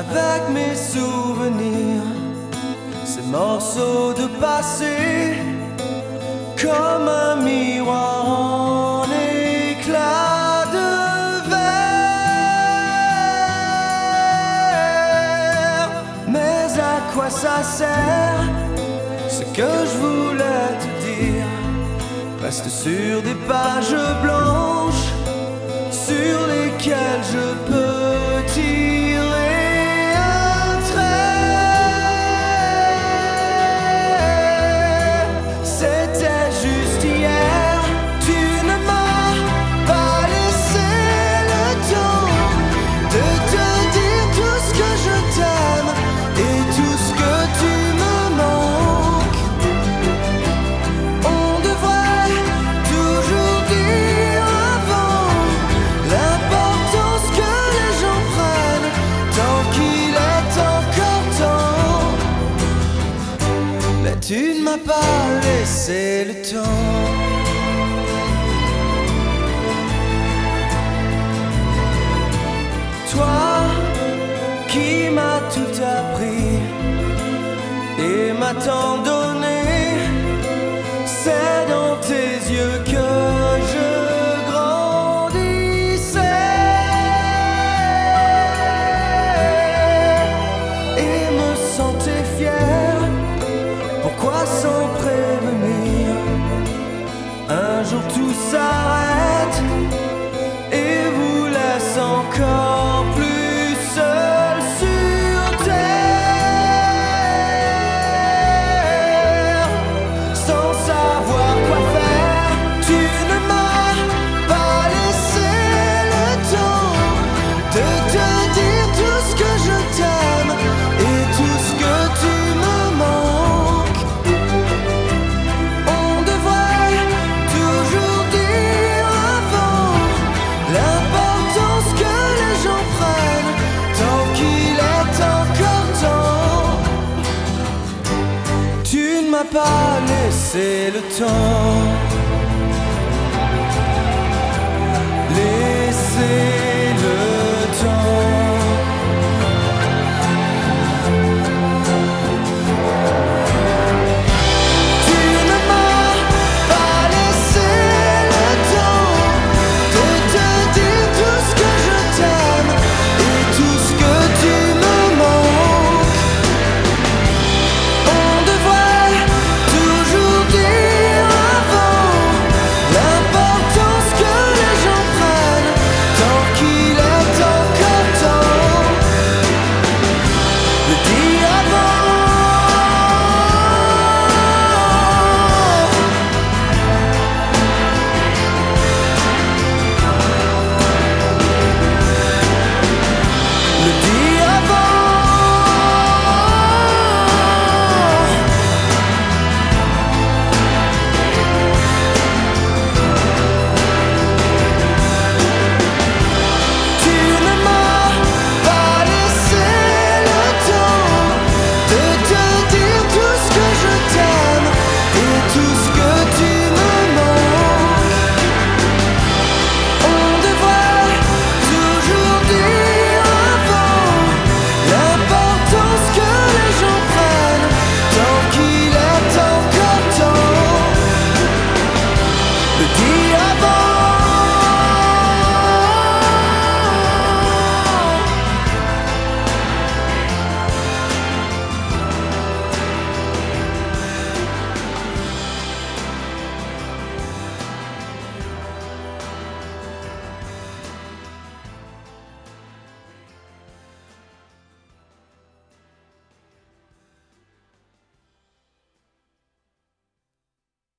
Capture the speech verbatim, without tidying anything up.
avec mes souvenirs, ces morceaux de passé, comme un miroir en éclat de verre. Mais à quoi ça sert? Ce que je voulais te dire reste sur des pages blanches sur lesquelles je peux tirer un trait. C'était juste hier, tu ne m'as pas laissé le temps de te dire tout ce que je t'aime et tout ce que tu me manques. On devrait toujours dire avant l'importance que les gens prennent tant qu'il est encore temps. Mais tu ne m'as pas laissé le temps. Toi qui m'as tout appris et m'a tant donné, c'est dans tes yeux que je grandissais et me sentais fier. Pourquoi sans prévenir, un jour tout s'arrête et vous laisse encore plus seul sur terre, sans savoir quoi faire. Tu ne m'as pas laissé le temps de te dire tout ce que je t'aime et tout ce que tu me manques. On devrait toujours dire avant l'importance que les gens prennent tant qu'il est encore temps. Tu ne m'as pas laissé le temps.